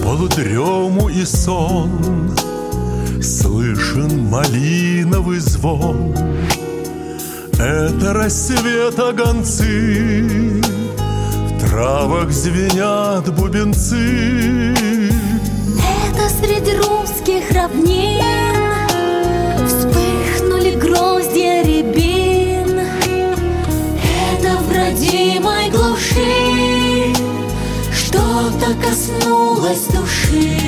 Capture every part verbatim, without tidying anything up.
полудрему и сон слышен малиновый звон. Это рассвета гонцы, в травах звенят бубенцы. Это среди русских равнин вспыхнули гроздья рябин. Это в родимой глуши что-то коснулось души.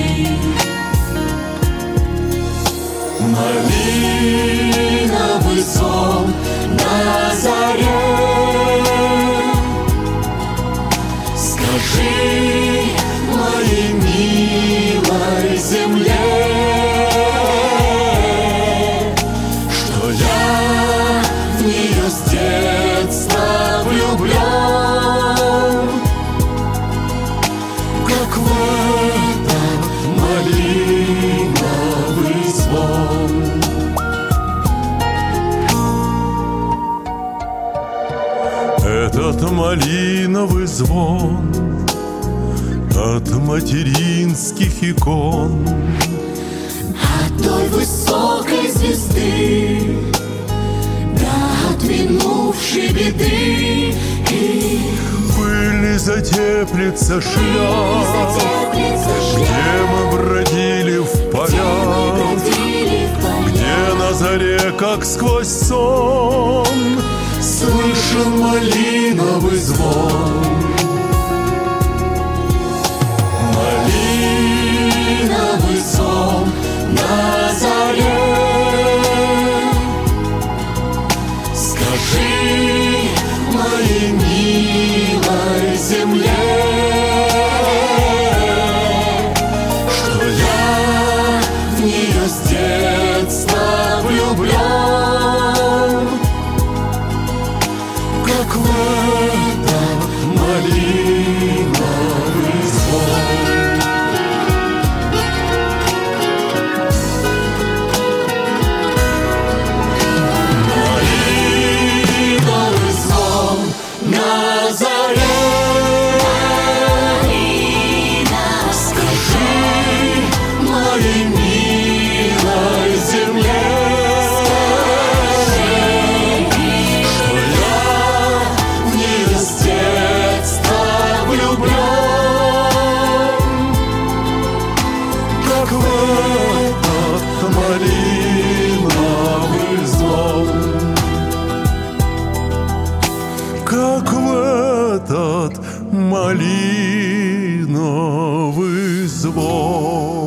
Малиновый сон на заре, скажи моей милой земле, что я в нее с детства влюблен, как в этот малиновый звон. Этот малиновый звон от материнских икон, от той высокой звезды до отминувшей беды. И пыль затеплится шлях, где мы бродили в полях, где на заре, как сквозь сон, слышен малиновый звон. Малиновый сон на заре, скажи моей милой земле, что я в нее с детства влюблен, как в этот малиновый звон. Малиновый звон на заре, скажи моей милой земле, как в этот малиновый звон, как в этот малиновый звон.